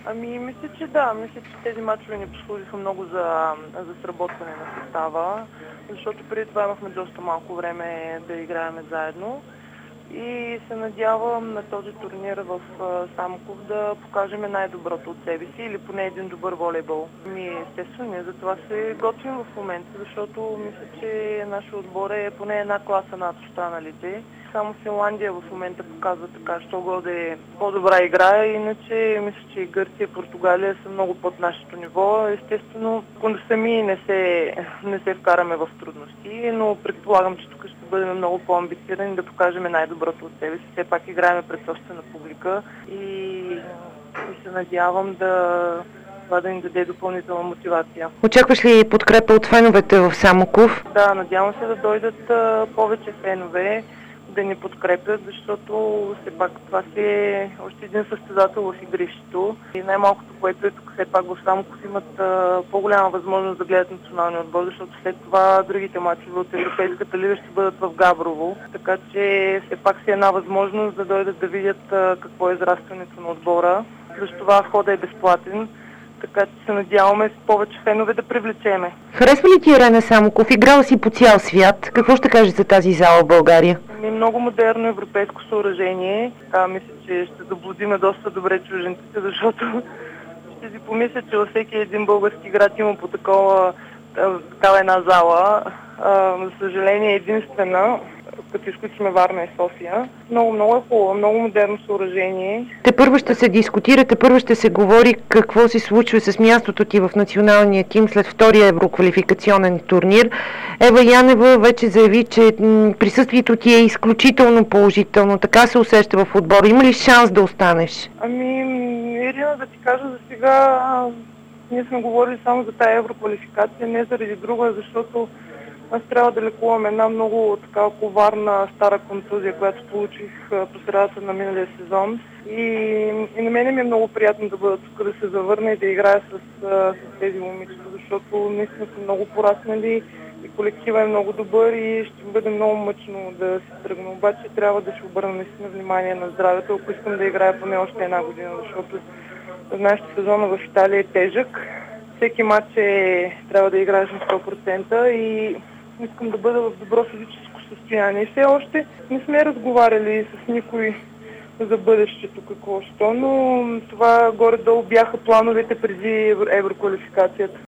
Мисля, че да. Мисля, че тези мачове ни послужиха много за сработване на състава, защото преди това имахме доста малко време да играем заедно. И се надявам на този турнир в Самоков да покажем най-доброто от себе си или поне един добър волейбол. Естествено, ние за това се готвим в момента, защото мисля, че нашия отбор е поне една класа над останалите. Само Финландия в момента показва така, що годе по-добра игра, иначе мисля, че и Гърция, и Португалия са много под нашето ниво. Естествено, ако сами не се вкараме в трудности, но предполагам, че тук ще бъдем много по-амбицирани да покажем най-доброто от себе си. Все пак играем пред собствена публика и се надявам това да ни даде допълнителна мотивация. Очакваш ли подкрепа от феновете в Самоков? Да, надявам се да дойдат повече фенове, да ни подкрепят, защото все пак това си е още един състезател в игрището. И най-малкото, което е тук, все пак в Самоков имат по-голяма възможност да гледат националния отбор, защото след това другите мачове от Европейската лига ще бъдат в Габрово. Така че все пак си е една възможност да дойдат да видят какво е израстването на отбора. Плюс това входа е безплатен. Така че се надяваме с повече фенове да привлечеме. Харесва ли ти Арена Самоков? Играла си по цял свят. Какво ще кажеш за тази зала в България? Много модерно европейско съоръжение. Мисля, че ще заблудиме доста добре чужденците, защото ще си помисля, че във всеки един български град има по такава една зала. За съжаление единствена, като изключим Варна и София. Много е хубаво, много модерно съоръжение. Тепърва ще се дискутира, тепърва ще се говори какво се случва с мястото ти в националния тим след втория евроквалификационен турнир. Ева Янева вече заяви, че присъствието ти е изключително положително. Така се усеща в отбора. Има ли шанс да останеш? Ирина, да ти кажа за сега, ние сме говорили само за тая евроквалификация, не заради друга, защото аз трябва да лекувам една много така коварна стара контузия, която получих по средата на миналия сезон. И на мене ми е много приятно да бъда тук, да се завърна и да играя с тези момичета, защото наистина са много пораснали и колектива е много добър и ще бъде много мъчно да се тръгна. Обаче трябва да се обърна наистина внимание на здравето, ако искам да играя поне още една година, защото знаеш, че сезона в Италия е тежък. Всеки матч трябва да играеш на 100% и искам да бъда в добро физическо състояние. Все още не сме разговаряли с никой за бъдещето какво що, но това горе-долу бяха плановете преди евроквалификацията.